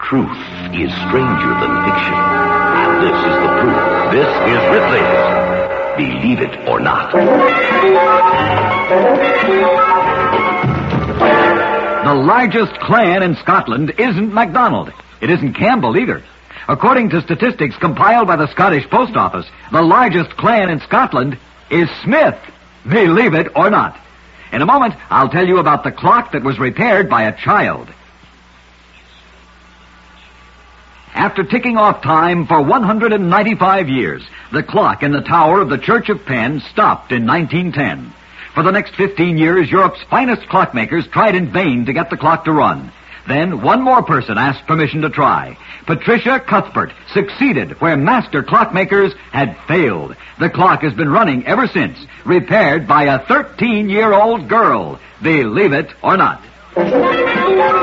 Truth is stranger than fiction. And this is the proof. This is Ripley's Believe It or Not. The largest clan in Scotland isn't MacDonald. It isn't Campbell either. According to statistics compiled by the Scottish Post Office, the largest clan in Scotland is Smith. Believe it or not. In a moment, I'll tell you about the clock that was repaired by a child. After ticking off time for 195 years, the clock in the tower of the Church of Penn stopped in 1910. For the next 15 years, Europe's finest clockmakers tried in vain to get the clock to run. Then one more person asked permission to try. Patricia Cuthbert succeeded where master clockmakers had failed. The clock has been running ever since, repaired by a 13-year-old girl. Believe it or not.